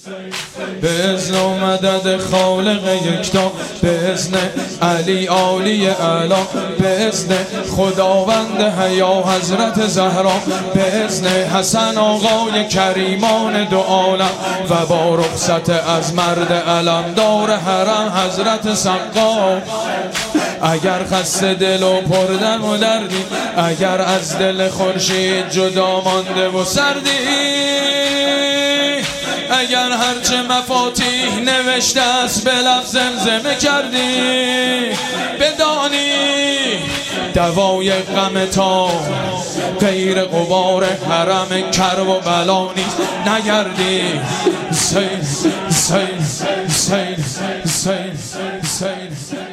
به اذن و مدد خالق یکتا، به اذن علی عالی اعلی، به اذن خداوند حیا حضرت زهرا، به اذن حسن آقای کریمان دو عالم و با رخصت از مرد علمدار حرم حضرت سقا. اگر خسته دل و پردم و دردی، اگر از دل خورشید جدا مانده و سردی، اگر هرچه مفاتیح نوشته است به لفظ زمزمه کردی، بدانی دوای غم تا غیر غبار حرم کرب و بلا نیست. نگردی سیل سیل سیل سیل سیل